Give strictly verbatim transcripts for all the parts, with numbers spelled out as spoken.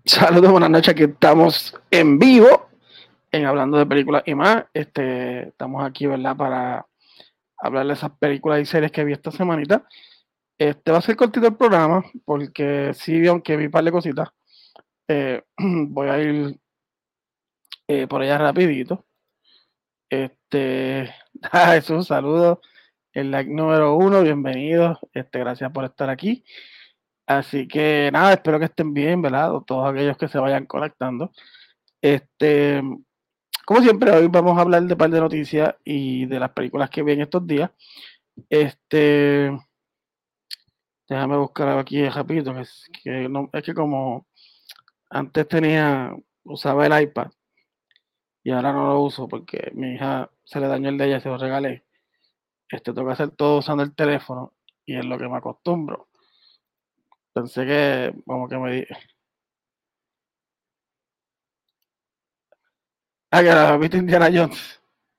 Saludos, buenas noches. Aquí estamos en vivo en Hablando de Películas y más. Este, estamos aquí, ¿verdad? Para hablar de esas películas y series que vi esta semanita. Este va a ser cortito el programa porque sí, aunque vi un par de cositas, eh, voy a ir eh, por allá rapidito. Este, ah, Jesús, saludos. El like número uno, bienvenidos. Este, gracias por estar aquí. Así que nada, espero que estén bien, ¿verdad? Todos aquellos que se vayan conectando. Este, Como siempre, hoy vamos a hablar de un par de noticias y de las películas que vi en estos días. Este, Déjame buscar aquí rapidito, que es que, no, es que como antes tenía, usaba el iPad y ahora no lo uso porque mi hija se le dañó el de ella y se lo regalé. Este, tengo que hacer todo usando el teléfono y es lo que me acostumbro. Pensé que, como que me di... Ah, que la viste Indiana Jones.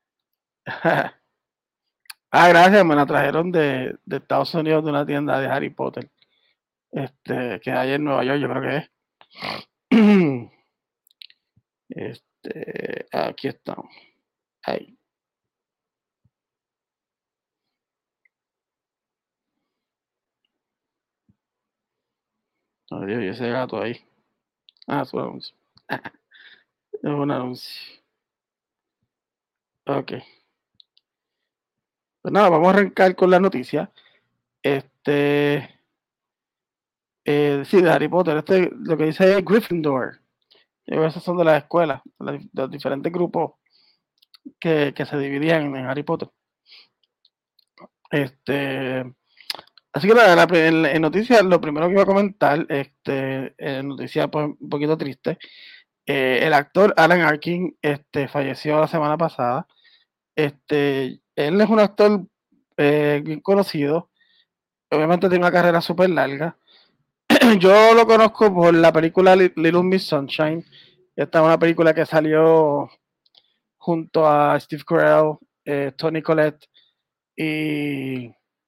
Ah, gracias, me la trajeron de, de Estados Unidos de una tienda de Harry Potter. Este, que hay en Nueva York, yo creo que es. Este, aquí estamos. Ahí. No, Dios, y ese gato ahí. Ah, es un anuncio. Es un anuncio. Ok. Pues nada, vamos a arrancar con la noticia. Este, eh, sí, de Harry Potter. Este, lo que dice es Gryffindor. Esas son de las escuelas, de los diferentes grupos que, que se dividían en Harry Potter. Este, Así que la, la, en, en noticias, lo primero que iba a comentar, este, en noticias pues, un poquito triste, eh, el actor Alan Arkin este, falleció la semana pasada. Este, él es un actor eh, bien conocido, obviamente tiene una carrera súper larga. Yo lo conozco por la película Little Miss Sunshine. Esta es una película que salió junto a Steve Carell, eh, Toni Collette y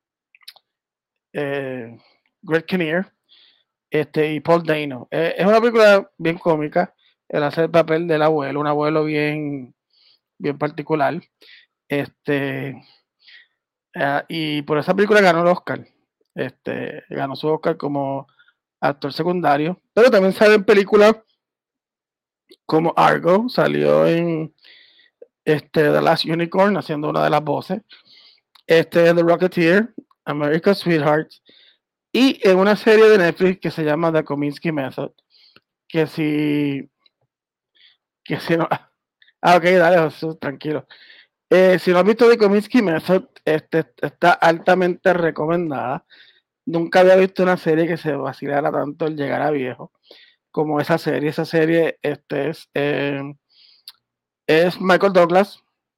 eh, Greg Kinnear. Este, y Paul Dano. Eh, es una película bien cómica. Él hace el papel del abuelo, un abuelo bien, bien particular. Este, eh, y por esa película ganó el Oscar. Este, ganó su Oscar como actor secundario. Pero también sale en películas como Argo, salió en este, The Last Unicorn, haciendo una de las voces. Este, The Rocketeer, America's Sweetheart. Y en una serie de Netflix que se llama The Kominsky Method. Que si, que si no, ah, ok, dale, Jesús, tranquilo. Eh, si no has visto The Kominsky Method, este, está altamente recomendada. Nunca había visto una serie que se vacilara tanto el llegar a viejo como esa serie. Esa serie este, es, eh, es Michael Douglas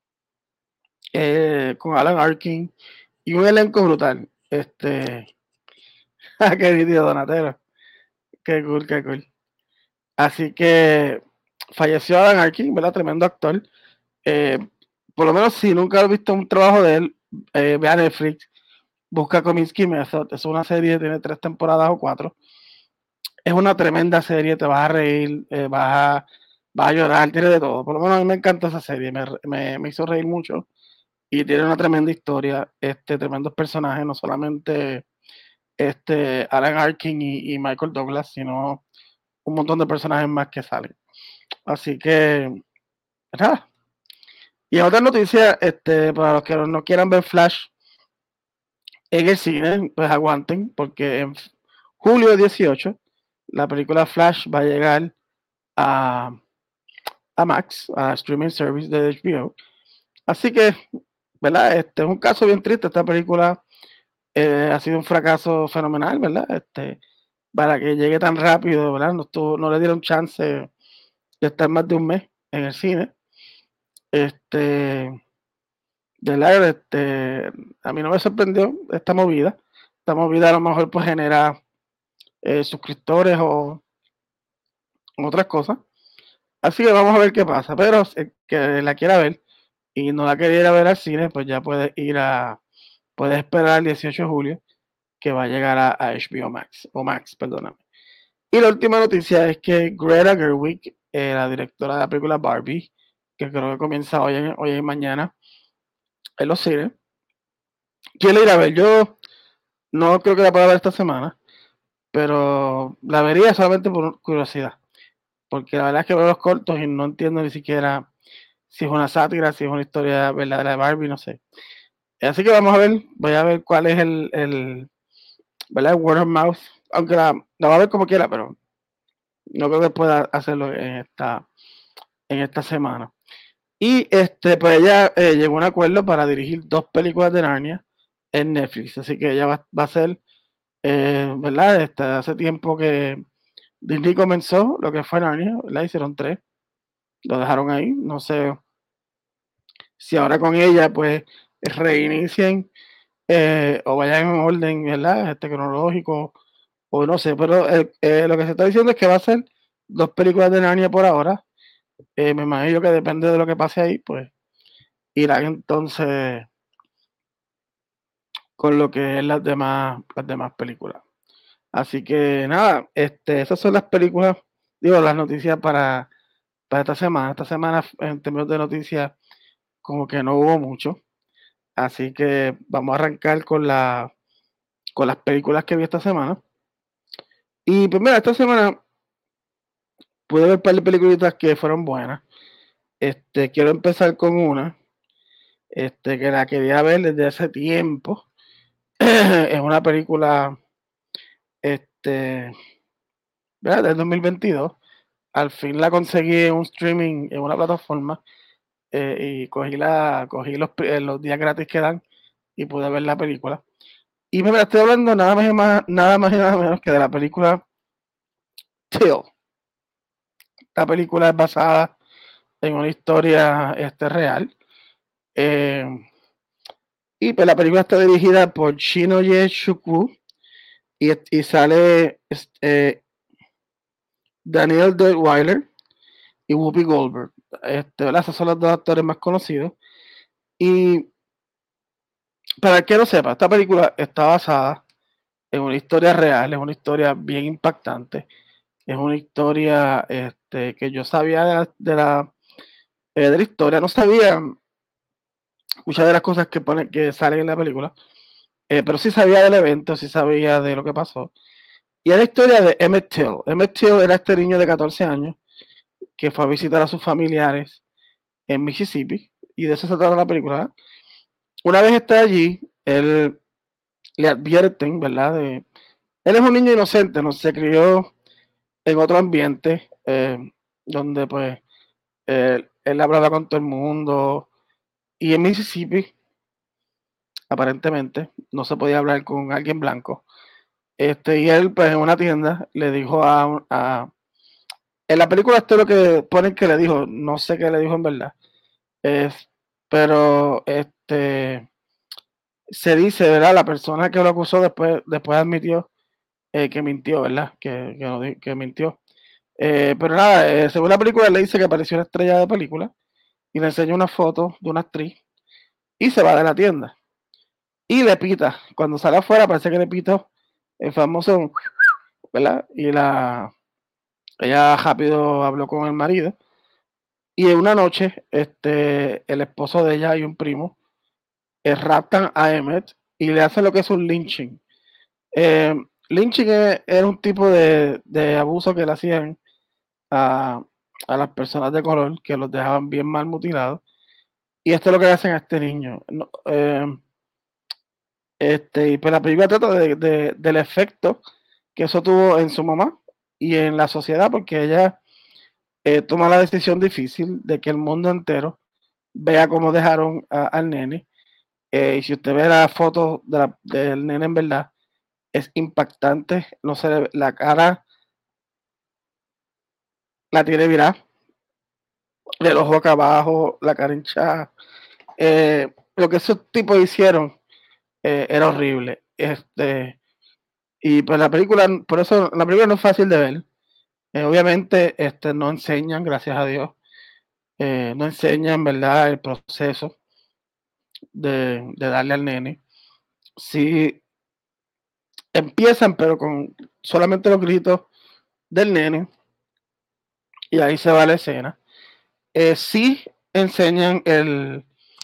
eh, con Alan Arkin y un elenco brutal. Este, qué vídeo, Donatello. Qué cool, qué cool. Así que falleció Alan Arkin, ¿verdad? Tremendo actor. Eh, por lo menos si nunca has visto un trabajo de él, eh, ve a Netflix, busca Kominsky Method. Es una serie, tiene tres temporadas o cuatro. Es una tremenda serie, te vas a reír, eh, vas, a, vas a llorar, tiene de todo. Por lo menos a mí me encanta esa serie, me, me, me hizo reír mucho y tiene una tremenda historia, este, tremendos personajes, no solamente este, Alan Arkin y, y Michael Douglas, sino un montón de personajes más que salen. Así que, nada. Y otra noticia, este, para los que no quieran ver Flash en el cine, pues aguanten, porque en julio dieciocho la película Flash va a llegar a, a Max, a Streaming Service de H B O. Así que, ¿verdad? Este es un caso bien triste. Esta película eh, ha sido un fracaso fenomenal, ¿verdad? Este, para que llegue tan rápido, ¿verdad? No, estuvo, no le dieron chance de estar más de un mes en el cine. Este, de la, este, a mí no me sorprendió esta movida. Esta movida a lo mejor pues genera eh, suscriptores o otras cosas. Así que vamos a ver qué pasa. Pero el que la quiera ver y no la quería ir a ver al cine, pues ya puede ir a, puede esperar el dieciocho de julio que va a llegar a, a H B O Max, o Max, perdóname. Y la última noticia es que Greta Gerwig, eh, la directora de la película Barbie, que creo que comienza hoy, en, hoy y mañana en los cines, quiero ir a ver. Yo no creo que la pueda ver esta semana, pero la vería solamente por curiosidad, porque la verdad es que veo los cortos y no entiendo ni siquiera si es una sátira, si es una historia verdadera de Barbie, no sé. Así que vamos a ver, voy a ver cuál es el, el ¿verdad? El word of mouth, aunque la, la va a ver como quiera, pero no creo que pueda hacerlo en esta, en esta semana. Y este, pues ella eh, llegó a un acuerdo para dirigir dos películas de Narnia en Netflix, así que ella va, va a ser, eh, ¿verdad? Este, hace tiempo que Disney comenzó lo que fue Narnia, ¿verdad? Hicieron tres, lo dejaron ahí, no sé si ahora con ella pues reinicien eh, o vayan en orden, ¿verdad? Este cronológico, o no sé, pero eh, eh, lo que se está diciendo es que va a ser dos películas de Narnia por ahora. Eh, me imagino que depende de lo que pase ahí, pues irán entonces con lo que es las demás, las demás películas. Así que nada, este, esas son las películas, digo, las noticias para, para esta semana. Esta semana, en términos de noticias, como que no hubo mucho. Así que vamos a arrancar con, la, con las películas que vi esta semana. Y pues mira, esta semana pude ver un par de películas que fueron buenas. Este, quiero empezar con una, este, que la quería ver desde hace tiempo. Es una película, este, ¿verdad? Del dos mil veintidós. Al fin la conseguí en un streaming, en una plataforma, eh, y cogí, la, cogí los, eh, los días gratis que dan y pude ver la película. Y me estoy hablando nada más y más, nada más y nada menos que de la película Till. Esta película es basada en una historia este, real. Eh, y pues la película está dirigida por Shinoye Shuku y, y sale este, Daniel Deadwyler y Whoopi Goldberg. Este, esos son los dos actores más conocidos. Y para el que no sepa, esta película está basada en una historia real, es una historia bien impactante, es una historia este, que yo sabía de la, de la, eh, de la historia, no sabía muchas de las cosas que, pone, que salen en la película, eh, pero sí sabía del evento, sí sabía de lo que pasó. Y es la historia de Emmett Till. Emmett Till era este niño de catorce años que fue a visitar a sus familiares en Mississippi, y de eso se trata la película. Una vez está allí, él le advierten, ¿verdad? De, él es un niño inocente, no se crió en otro ambiente, eh, donde pues eh, él hablaba con todo el mundo, y en Mississippi, aparentemente, no se podía hablar con alguien blanco. Este, y él, pues en una tienda, le dijo a, a en la película esto es lo que ponen que le dijo, no sé qué le dijo en verdad, es, pero este se dice, ¿verdad? La persona que lo acusó después, después admitió eh, que mintió, ¿verdad? Que, que, no, que mintió. Eh, pero nada, eh, según la película le dice que apareció una estrella de película y le enseña una foto de una actriz y se va de la tienda. Y le pita. Cuando sale afuera parece que le pita el famoso, ¿verdad? Y la ella rápido habló con el marido. Y en una noche, este, el esposo de ella y un primo eh, raptan a Emmett y le hacen lo que es un lynching. Eh, Lynching es, era un tipo de, de abuso que le hacían a, a las personas de color, que los dejaban bien mal mutilados. Y esto es lo que le hacen a este niño. No, eh, este, y pues la película trata de, de, del efecto que eso tuvo en su mamá y en la sociedad, porque ella eh, toma la decisión difícil de que el mundo entero vea cómo dejaron a, al nene. Eh, y si usted ve la foto de la, del nene en verdad, es impactante. No se le, la cara la tiene virada, el ojo acá abajo, la cara hinchada. Eh, lo que esos tipos hicieron eh, era horrible. Este, y pues la película, por eso la película no es fácil de ver. Eh, obviamente, este, no enseñan, gracias a Dios, eh, no enseñan, ¿verdad?, el proceso de, de darle al nene. Sí empiezan, pero con solamente los gritos del nene, y ahí se va la escena. Eh, sí enseñan el,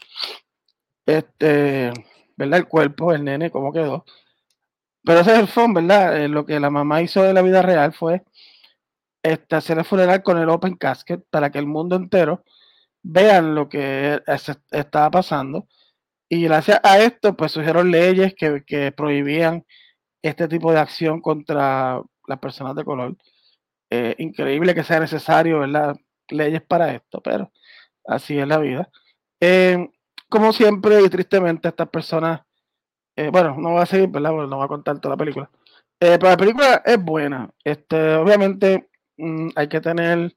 este, ¿verdad? El cuerpo, el nene, cómo quedó. Pero ese es el fondo, ¿verdad? Eh, lo que la mamá hizo de la vida real fue este, hacer el funeral con el open casket para que el mundo entero vean lo que estaba pasando. Y gracias a esto, pues surgieron leyes que, que prohibían este tipo de acción contra las personas de color. Eh, increíble que sea necesario, ¿verdad? Leyes para esto, pero así es la vida. Eh, como siempre y tristemente, estas personas, eh, bueno, no voy a seguir, ¿verdad? Porque no voy a contar toda la película. Eh, pero la película es buena. Este, obviamente, mmm, hay que tener,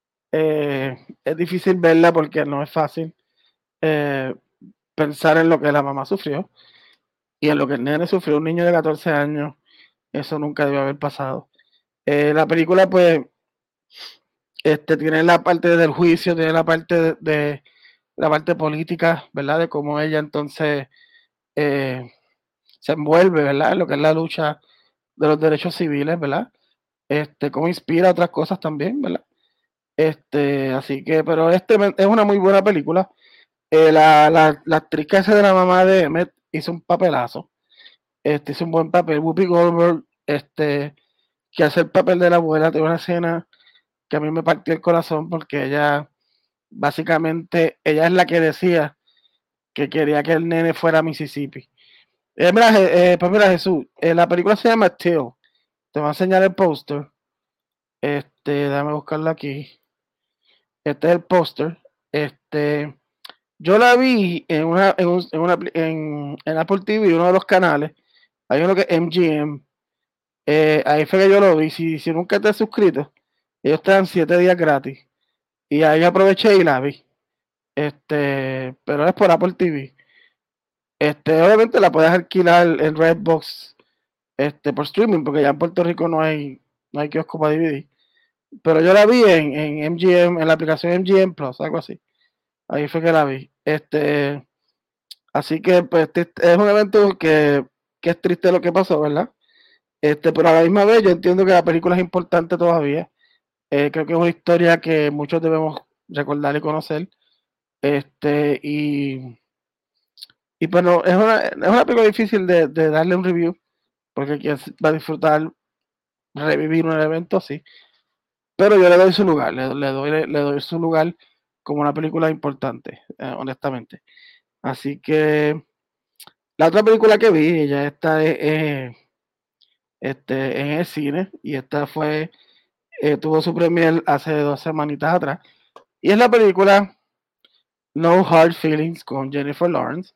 eh, es difícil verla porque no es fácil eh, pensar en lo que la mamá sufrió y en lo que el nene sufrió, un niño de catorce años. Eso nunca debió haber pasado. Eh, la película, pues, este, tiene la parte del juicio, tiene la parte de, de la parte política, ¿verdad? De cómo ella entonces eh, se envuelve, ¿verdad? En lo que es la lucha de los derechos civiles, ¿verdad? Este, cómo inspira otras cosas también, ¿verdad? Este, así que, pero este es una muy buena película. Eh, la, la, la actriz que hace de la mamá de Emmett hizo un papelazo. Este, hizo un buen papel. Whoopi Goldberg, este, que hace el papel de la abuela, tiene una escena que a mí me partió el corazón porque ella, básicamente, ella es la que decía que quería que el nene fuera a Mississippi. Eh, mira, eh, pues mira, Jesús, eh, la película se llama Till. Te voy a enseñar el póster. Este, déjame buscarlo aquí. Este es el póster. Este, yo la vi en una, en, un, en, una, en, en Apple T V, uno de los canales. Hay uno que es M G M. Eh, ahí fue que yo lo vi. Si, si nunca te has suscrito, ellos te dan siete días gratis. Y ahí aproveché y la vi. Este, pero es por Apple T V. Este, obviamente la puedes alquilar en Redbox, este, por streaming, porque ya en Puerto Rico no hay, no hay kiosco para D V D. Pero yo la vi en, en M G M, en la aplicación M G M Plus, algo así. Ahí fue que la vi. Este, así que pues es un evento que, que es triste lo que pasó, ¿verdad? Este, pero a la misma vez yo entiendo que la película es importante todavía. Eh, creo que es una historia que muchos debemos recordar y conocer. Este, y, y bueno, es una, es una película difícil de, de darle un review, porque quien va a disfrutar revivir un evento así. Pero yo le doy su lugar, le, le doy, le, le, doy su lugar como una película importante, eh, honestamente. Así que la otra película que vi, ya está eh, este, en el cine, y esta fue, eh, tuvo su premier hace dos semanitas atrás, y es la película No Hard Feelings con Jennifer Lawrence.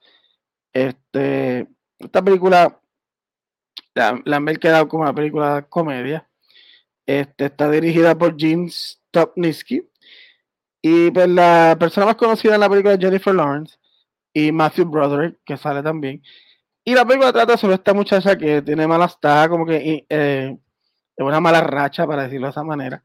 Este, esta película la, la han quedado como una película de comedia. Este, está dirigida por Gene Stopnitsky. Y pues la persona más conocida en la película es Jennifer Lawrence y Matthew Broderick, que sale también. Y la película trata sobre esta muchacha que tiene mala, está como que eh, en una mala racha, para decirlo de esa manera.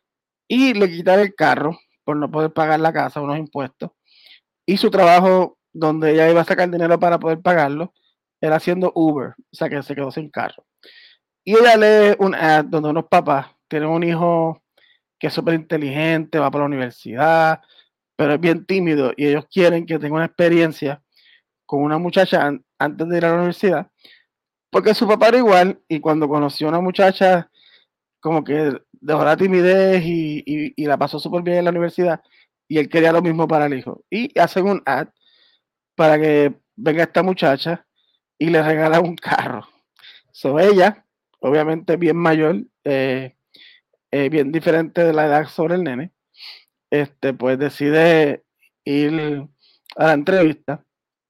Y le quitan el carro por no poder pagar la casa, unos impuestos. Y su trabajo, donde ella iba a sacar dinero para poder pagarlo, era haciendo Uber, o sea que se quedó sin carro. Y ella lee un ad donde unos papás tienen un hijo que es súper inteligente, va para la universidad, pero es bien tímido y ellos quieren que tenga una experiencia con una muchacha an antes de ir a la universidad, porque su papá era igual y cuando conoció a una muchacha como que dejó la timidez y, y, y la pasó súper bien en la universidad y él quería lo mismo para el hijo. Y hacen un ad para que venga esta muchacha y le regala un carro. So ella, obviamente bien mayor, eh, eh, bien diferente de la edad sobre el nene, este, pues decide ir a la entrevista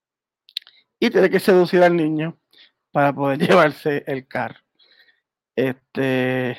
y tiene que seducir al niño para poder llevarse el carro. Este,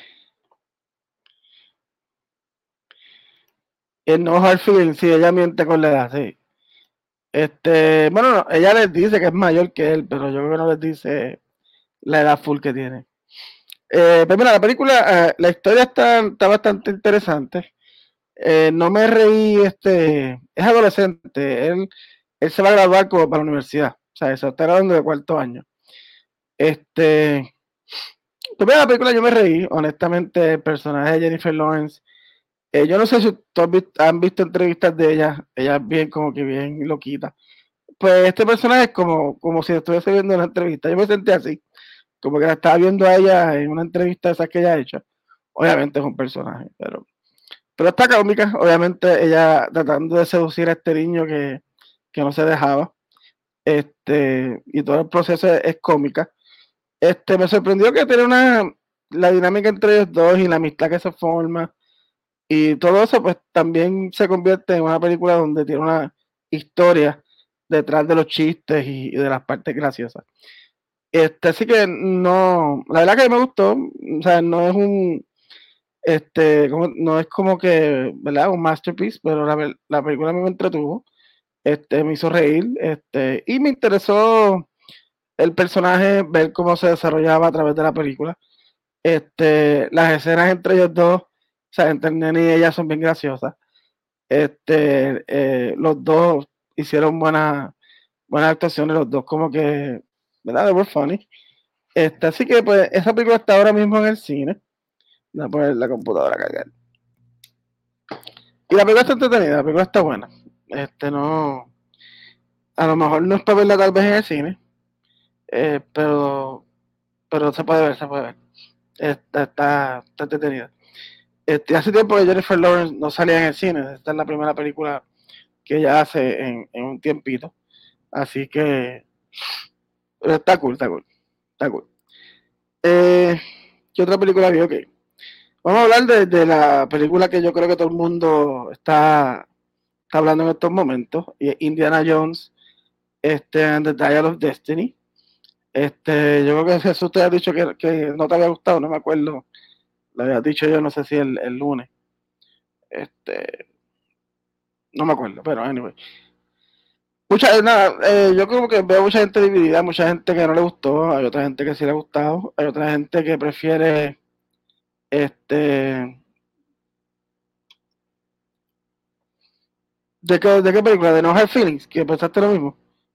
el no hard feeling, sí, ella miente con la edad, sí. Este, bueno, no, ella les dice que es mayor que él, pero yo creo que no les dice la edad full que tiene. Eh, pues mira, la película, eh, la historia está, está bastante interesante. Eh, no me reí, este, es adolescente, él, él se va a graduar como para la universidad, o sea, se está graduando de cuarto año. Este, Tuve la película, yo me reí, honestamente, el personaje de Jennifer Lawrence. Eh, yo no sé si todos han visto entrevistas de ella, ella es bien como que bien loquita. Pues este personaje es como, como si estuviese viendo una entrevista. Yo me sentí así, como que la estaba viendo a ella en una entrevista esa que ella ha hecho. Obviamente es un personaje, pero, pero está cómica. Obviamente ella tratando de seducir a este niño que, que no se dejaba. Este, y todo el proceso es, es cómica. Este, me sorprendió que tiene una, la dinámica entre ellos dos y la amistad que se forma. Y todo eso, pues también se convierte en una película donde tiene una historia detrás de los chistes y, y de las partes graciosas. Este, así que no, la verdad que me gustó, o sea, no es un, este, como, no es como que, ¿verdad? Un masterpiece, pero la, la película me entretuvo, este, me hizo reír, este, y me interesó el personaje, ver cómo se desarrollaba a través de la película. Este, las escenas entre ellos dos, o sea, entre el nene y ella son bien graciosas. Este, eh, los dos hicieron buenas buenas actuaciones, los dos como que, ¿verdad? They were funny. Este, así que pues esa película está ahora mismo en el cine. Voy a poner la computadora a cargar. Y la película está entretenida, la película está buena. Este, no, a lo mejor no es para verla tal vez en el cine, eh, pero, pero se puede ver, se puede ver. Está, está, está entretenida. Este, hace tiempo que Jennifer Lawrence no salía en el cine. Esta es la primera película que ella hace en, en un tiempito. Así que pero está cool, está cool, está cool. Eh, ¿Qué otra película vio? Ok. Vamos a hablar de, de la película que yo creo que todo el mundo está, está hablando en estos momentos. Y es Indiana Jones, este, and the Dial of Destiny. Este, yo creo que Jesús te ha dicho que, que no te había gustado, no me acuerdo. Lo había dicho yo, no sé si el, el lunes. Este, no me acuerdo, pero anyway. Mucha, nada, eh, yo creo que veo mucha gente dividida, mucha gente que no le gustó, hay otra gente que sí le ha gustado, hay otra gente que prefiere este ¿de qué, de qué película? ¿De No Hard Feelings? ¿Que pensaste lo mismo?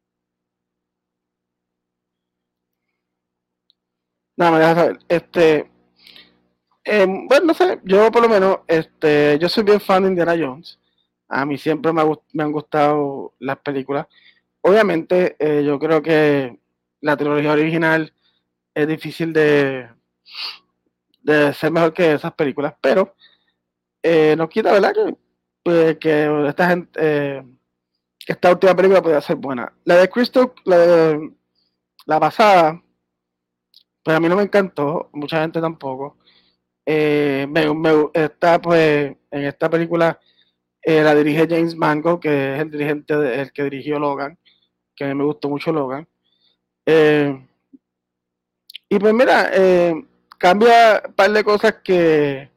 Nada, me dejas saber. Este, eh, bueno, no sé, yo por lo menos, este, yo soy bien fan de Indiana Jones. A mí siempre me, ha, me han gustado las películas. Obviamente, eh, yo creo que la trilogía original es difícil de, de ser mejor que esas películas, pero eh, no quita, ¿verdad? Que, pues, que esta gente, eh, que esta última película podría ser buena. La de Crystal, la de la pasada, pues a mí no me encantó, mucha gente tampoco. Eh, me, me, está pues en esta película eh, la dirige James Mangold, que es el dirigente de, el que dirigió Logan, que a mí me gustó mucho Logan. Eh, y pues mira, eh, cambia un par de cosas que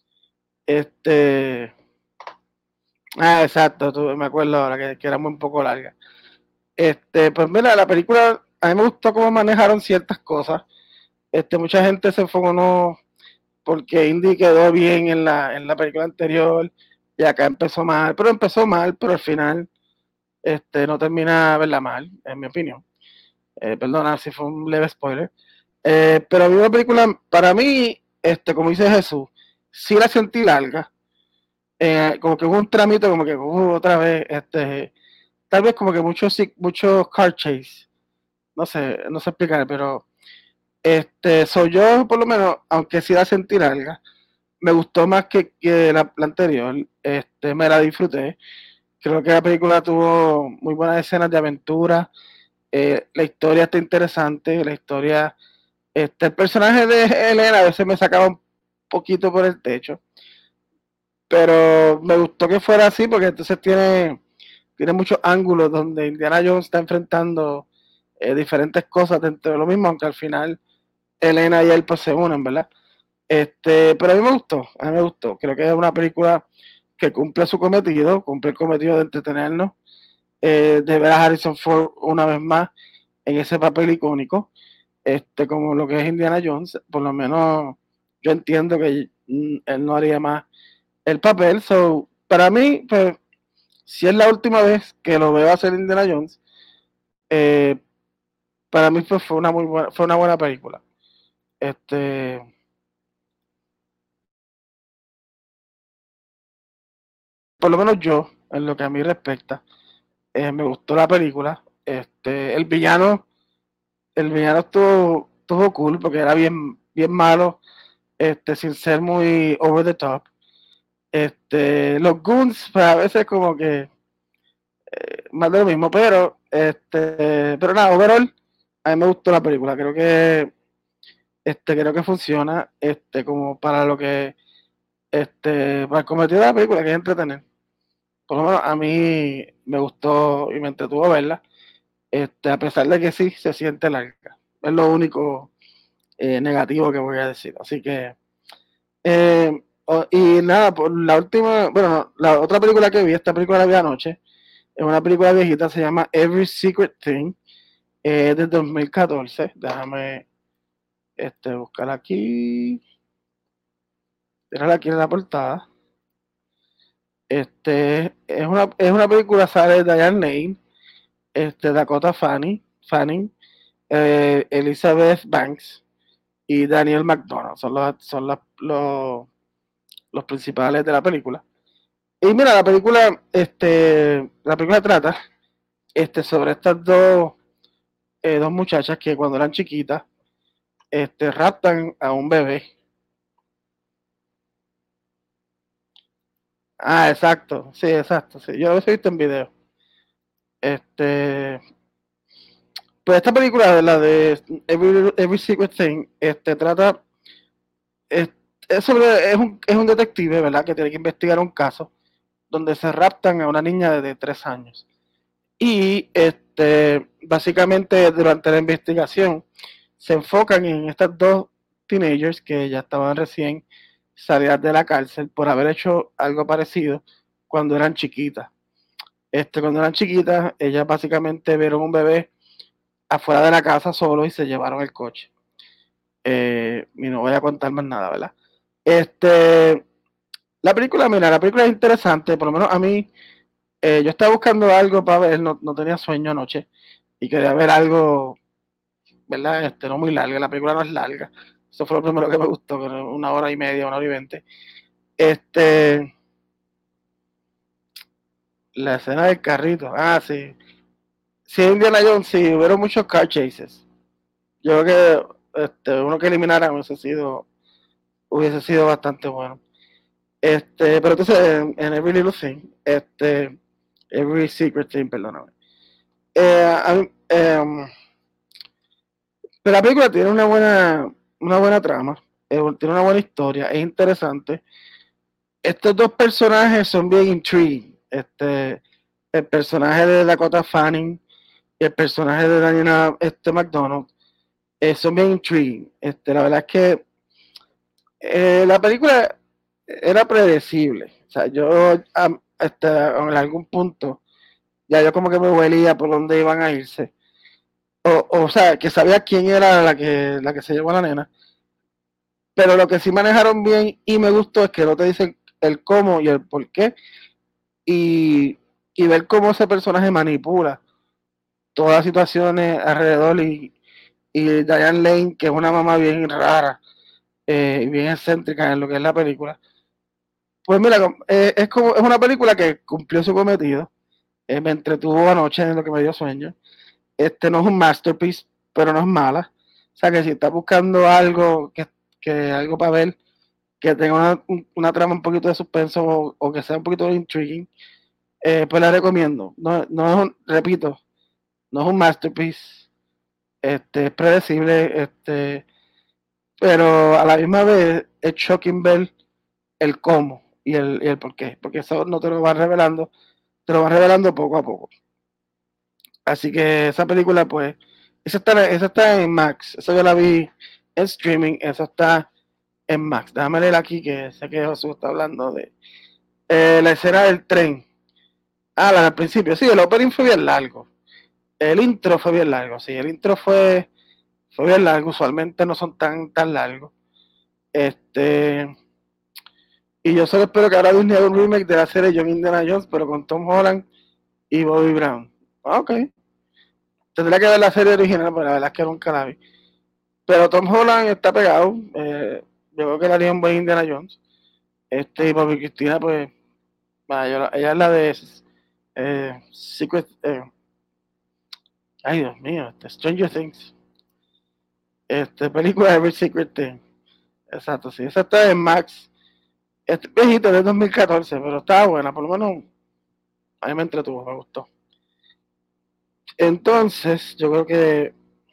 este ah, exacto, tú, me acuerdo ahora que, que era muy un poco larga. Este, pues mira, la película a mí me gustó cómo manejaron ciertas cosas. Este, mucha gente se fue uno porque Indy quedó bien en la, en la película anterior y acá empezó mal, pero empezó mal, pero al final este, no termina verla mal, en mi opinión. Eh, perdona si fue un leve spoiler. Eh, pero a mí la película, para mí, este, como dice Jesús, sí la sentí larga. Eh, como que hubo un trámite, como que uh, otra vez, este, tal vez como que muchos muchos car chase. No sé, no sé explicar, pero este, soy yo, por lo menos, aunque sí la sentí larga, me gustó más que, que la, la, anterior. Este, me la disfruté. Creo que la película tuvo muy buenas escenas de aventura. Eh, la historia está interesante. La historia. Este, el personaje de Elena a veces me sacaba un poquito por el techo. Pero me gustó que fuera así porque entonces tiene, tiene muchos ángulos donde Indiana Jones está enfrentando eh, diferentes cosas dentro de lo mismo, aunque al final Elena y él pues se unen, ¿verdad? Este, pero a mí me gustó, a mí me gustó. Creo que es una película que cumple su cometido, cumple el cometido de entretenernos, eh, de ver a Harrison Ford una vez más en ese papel icónico, este, como lo que es Indiana Jones. Por lo menos yo entiendo que mm, él no haría más el papel. So, para mí, pues, si es la última vez que lo veo hacer Indiana Jones, eh, para mí pues, fue una muy buena, fue una buena película. Este, por lo menos yo, en lo que a mí respecta, eh, me gustó la película. Este, el villano, el villano estuvo, estuvo cool porque era bien, bien malo, este, sin ser muy over the top. Este, los goons, pues a veces como que eh, más de lo mismo, pero este, pero nada, overall, a mí me gustó la película. Creo que este, creo que funciona, este, como para lo que, este, para el cometido de la película, que es entretener. Por lo menos a mí me gustó y me entretuvo verla, este, a pesar de que sí se siente larga. Es lo único eh, negativo que voy a decir. Así que, eh, oh, y nada, por la última, bueno, la otra película que vi, esta película la vi anoche, es una película viejita, se llama Every Secret Thing, es de dos mil catorce. Déjame este, buscar aquí, déjala aquí en la portada. Este, es una, es una película, sale Diane Lane, este, Dakota Fanning, Fanning, eh, Elizabeth Banks y Daniel McDonough. Son, los, son los, los, los principales de la película. Y mira, la película, este, la película trata este, sobre estas dos, eh, dos muchachas que cuando eran chiquitas, este, raptan a un bebé. Ah, exacto, sí, exacto, sí. Yo lo he visto en video. Este, pues esta película, la de Every, Every Secret Thing, este, trata, es, es sobre, es un, es un detective, ¿verdad? Que tiene que investigar un caso donde se raptan a una niña de, de tres años. Y este, básicamente durante la investigación se enfocan en estas dos teenagers que ya estaban recién salidas de la cárcel por haber hecho algo parecido cuando eran chiquitas. Este, cuando eran chiquitas, ellas básicamente vieron un bebé afuera de la casa solo y se llevaron el coche. Eh, y no voy a contar más nada, ¿verdad? Este, la película, mira, la película es interesante, por lo menos a mí, eh, yo estaba buscando algo para ver, no, no tenía sueño anoche y quería ver algo, ¿verdad? Este, no muy larga, la película no es larga. Eso fue lo primero que me gustó, una hora y media, una hora y veinte. Este, la escena del carrito, ah, sí. Sí, Indiana Jones, sí, hubo muchos car chases. Yo creo que este, uno que eliminara hubiese sido, hubiese sido bastante bueno. Este, pero entonces en, en Every Little Thing, este, Every Secret Thing, perdóname. Eh, a mí, eh, pero la película tiene una buena, una buena trama, eh, tiene una buena historia, es interesante. Estos dos personajes son bien intriguing. Este, el personaje de Dakota Fanning y el personaje de Daniela este, McDonald eh, son bien intriguing. Este, la verdad es que eh, la película era predecible. O sea, yo um, este, en algún punto ya yo como que me huelía por dónde iban a irse. O, o sea, que sabía quién era la que, la que se llevó a la nena. Pero lo que sí manejaron bien y me gustó es que no te dicen el cómo y el por qué. Y, y ver cómo ese personaje manipula todas las situaciones alrededor. Y, y Diane Lane, que es una mamá bien rara, eh, bien excéntrica en lo que es la película. Pues mira, eh, es como es una película que cumplió su cometido. Eh, me entretuvo anoche en lo que me dio sueño. Este no es un masterpiece, pero no es mala. O sea que si estás buscando algo que, que algo para ver, que tenga una, una, trama un poquito de suspenso o, o que sea un poquito intriguing, eh, pues la recomiendo. No, no es un, repito, no es un masterpiece, este, es predecible, este, pero a la misma vez es shocking ver el cómo y el, y el por qué, porque eso no te lo va revelando, te lo va revelando poco a poco. Así que esa película, pues, esa está, esa está en Max, esa yo la vi en streaming, esa está en Max. Déjame leer aquí que sé que Josué está hablando de eh, la escena del tren. Ah, la del principio, sí, el opening fue bien largo. El intro fue bien largo, sí, el intro fue, fue bien largo, usualmente no son tan, tan largos. Este, y yo solo espero que ahora Disney haga un remake de la serie John Indiana Jones, pero con Tom Holland y Bobby Brown. Ok, tendría que ver la serie original, pero la verdad es que nunca la vi. Pero Tom Holland está pegado. Eh, yo creo que le haría un buen Indiana Jones. Este, y Bobby Cristina, pues, ella es la de eh, Secret. Eh, ay, Dios mío, este, Stranger Things. Este, película de Every Secret Thing. Exacto, sí. Esa está en Max. Este viejito de dos mil catorce, pero estaba buena, por lo menos a mí me entretuvo, me gustó. Entonces, yo creo que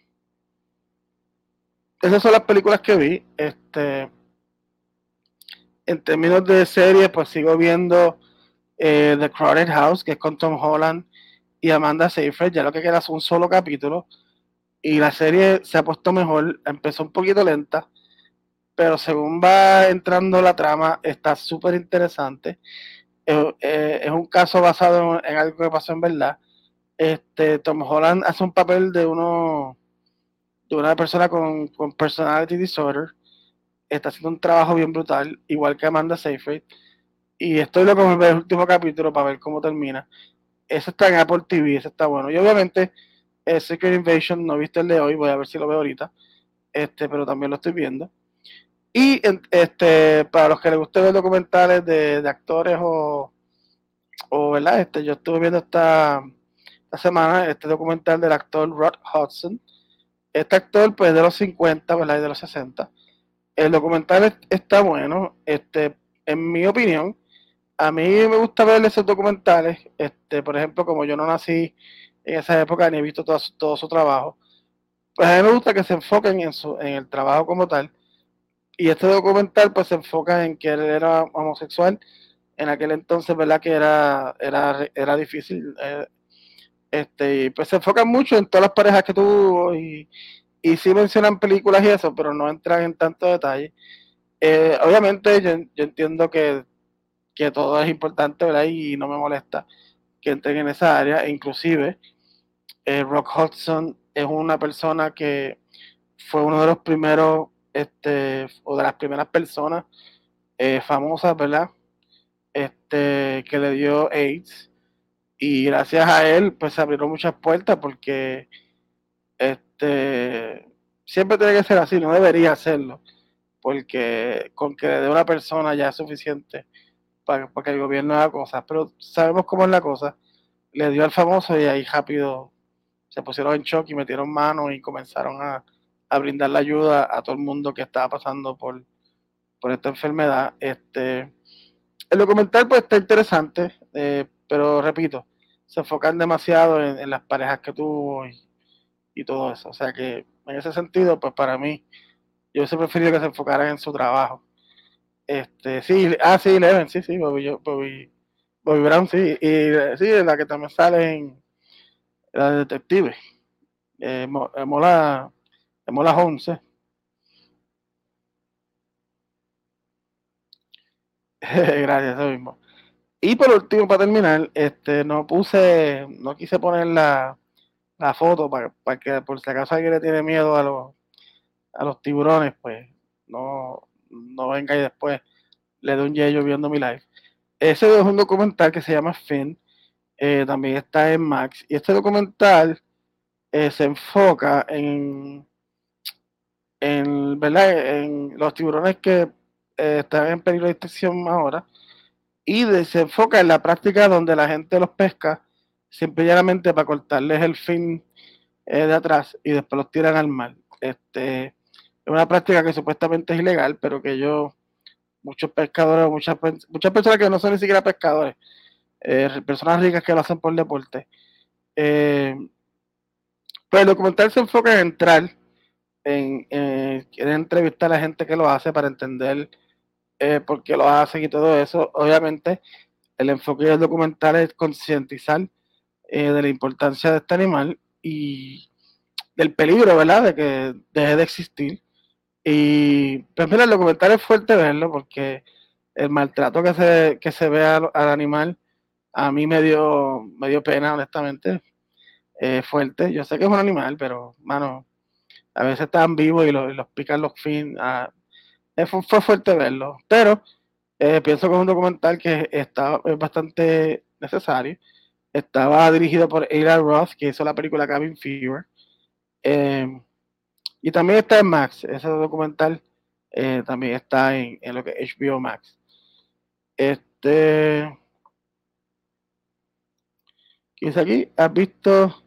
esas son las películas que vi. Este, en términos de series, pues sigo viendo eh, The Crowded House, que es con Tom Holland y Amanda Seyfried. Ya lo que queda es un solo capítulo. Y la serie se ha puesto mejor. Empezó un poquito lenta, pero según va entrando la trama, está súper interesante. Eh, eh, es un caso basado en, en algo que pasó en verdad. Este, Tom Holland hace un papel de uno de una persona con, con personality disorder. Está haciendo un trabajo bien brutal, igual que Amanda Seyfried. Y estoy loco por ver el último capítulo para ver cómo termina. Eso está en Apple T V, eso está bueno. Y obviamente, eh, Secret Invasion, no he visto el de hoy, voy a ver si lo veo ahorita. Este, pero también lo estoy viendo. Y este, para los que les guste ver documentales de, de actores o, o, ¿verdad? Este, yo estuve viendo esta, esta semana este documental del actor Rod Hudson. Este actor, pues, de los cincuenta, ¿verdad? Y de los sesenta. El documental está bueno. Este, en mi opinión, a mí me gusta ver esos documentales. Este, por ejemplo, como yo no nací en esa época ni he visto todo, todo su trabajo, pues a mí me gusta que se enfoquen en, su, en el trabajo como tal. Y este documental, pues, se enfoca en que él era homosexual. En aquel entonces, ¿verdad? Que era, era, era difícil. Eh, este, y pues se enfocan mucho en todas las parejas que tuvo y, y sí mencionan películas y eso, pero no entran en tanto detalle. Eh, obviamente yo, yo entiendo que, que, todo es importante, ¿verdad? Y no me molesta que entren en esa área. E inclusive, eh, Rock Hudson es una persona que fue uno de los primeros, este, o de las primeras personas eh, famosas, ¿verdad? Este, que le dio AIDS. Y gracias a él, pues se abrieron muchas puertas porque este, siempre tiene que ser así, no debería hacerlo, porque con que le dé una persona ya es suficiente para, para que el gobierno haga cosas, pero sabemos cómo es la cosa. Le dio al famoso y ahí rápido se pusieron en shock y metieron mano y comenzaron a, a brindar la ayuda a todo el mundo que estaba pasando por, por esta enfermedad. Este, el documental pues está interesante, eh, pero repito, se enfocan demasiado en, en las parejas que tuvo y, y todo eso. O sea que en ese sentido, pues para mí, yo hubiese preferido que se enfocaran en su trabajo. Este, sí, ah, sí, Eleven, sí, sí, Bobby, Bobby, Bobby Brown, sí, y sí, la que también sale en la de detective, eh, Mola, Mola Holmes, eh. Gracias, eso mismo. Y por último, para terminar, este, no puse, no quise poner la, la foto para, para que por si acaso alguien le tiene miedo a los, a los tiburones, pues no, no venga y después le dé un yello viendo mi live. Ese es un documental que se llama Finn, eh, también está en Max, y este documental eh, se enfoca en, en, ¿verdad? En los tiburones que eh, están en peligro de extinción ahora, y de, se enfoca en la práctica donde la gente los pesca simplemente para cortarles el fin eh, de atrás y después los tiran al mar. Este, es una práctica que supuestamente es ilegal, pero que yo, muchos pescadores, muchas, muchas personas que no son ni siquiera pescadores, eh, personas ricas que lo hacen por deporte, eh, pues el documental se enfoca en entrar, en, en, en entrevistar a la gente que lo hace para entender eh, por qué lo hacen y todo eso. Obviamente, el enfoque del documental es concientizar eh, de la importancia de este animal y del peligro, ¿verdad?, de que deje de existir. Y pues mira, el documental es fuerte verlo porque el maltrato que se, que se ve al, al animal a mí me dio, me dio pena, honestamente. Eh, fuerte. Yo sé que es un animal, pero, mano, a veces están vivos y los, y los pican los fins. Ah, fue, fue, fuerte verlo. Pero eh, pienso que es un documental que está, es bastante necesario. Estaba dirigido por Ada Roth, que hizo la película Cabin Fever. Eh, Y también está en Max, ese documental eh, también está en, en lo que es H B O Max. Este, ¿qué es aquí? ¿Has visto?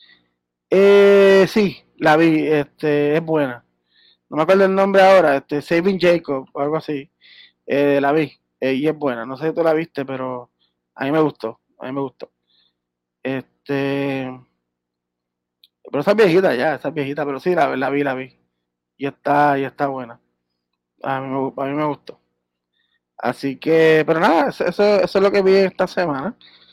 Eh, sí, la vi, este, es buena. No me acuerdo el nombre ahora, este, Saving Jacob o algo así. Eh, la vi eh, y es buena. No sé si tú la viste, pero a mí me gustó, a mí me gustó. Este, pero esa es viejita ya, esa es viejita, pero sí, la, la vi, la vi. Y está, y está buena. A mí, me, a mí me gustó. Así que, pero nada, eso, eso, eso es lo que vi esta semana.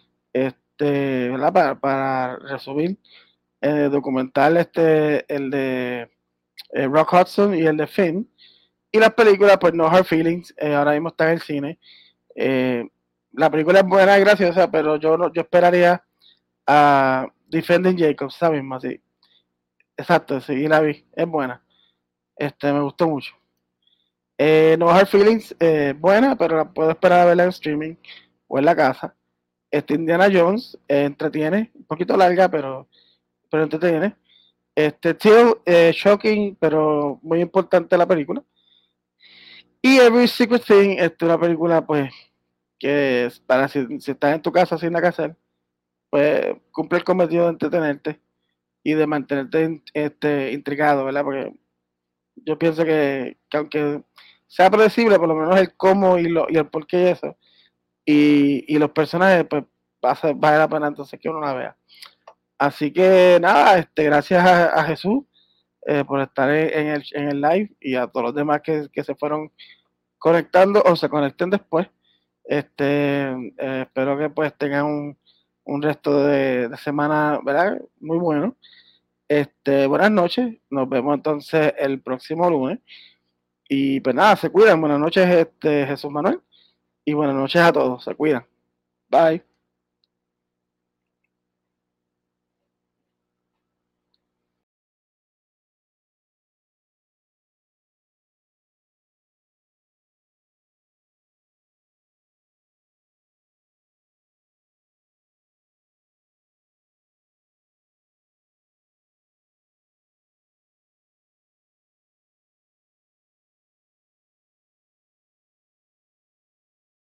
Este, ¿verdad? Para, para resumir, el documental, este, el de eh, Rock Hudson y el de Finn. Y las películas, pues No Hard Feelings, eh, ahora mismo está en el cine. Eh, la película es buena y graciosa, pero yo no, yo esperaría a Defending Jacob, esa misma, sí. Exacto, sí, la vi, es buena. Este, me gustó mucho. Eh, no Hard Feelings, eh, buena, pero la puedo esperar a verla en streaming o en la casa. Este, Indiana Jones, eh, entretiene, un poquito larga, pero, pero entretiene. Este, Still, eh, shocking, pero muy importante la película. Y Every Secret Thing, este, una película, pues, que es para si, si estás en tu casa sin nada que hacer, pues cumple el cometido de entretenerte y de mantenerte este, intrigado, ¿verdad? Porque yo pienso que, que aunque sea predecible, por lo menos el cómo y, lo, y el por qué y eso, y, y los personajes, pues va a ser, vale la pena entonces que uno la vea. Así que nada, este, gracias a, a Jesús eh, por estar en el, en el live y a todos los demás que, que se fueron conectando o se conecten después. Este, eh, espero que pues tengan un, un resto de, de semana, ¿verdad? Muy bueno. Este, buenas noches, nos vemos entonces el próximo lunes. Y pues nada, se cuidan. Buenas noches, este, Jesús Manuel. Y buenas noches a todos, se cuidan. Bye.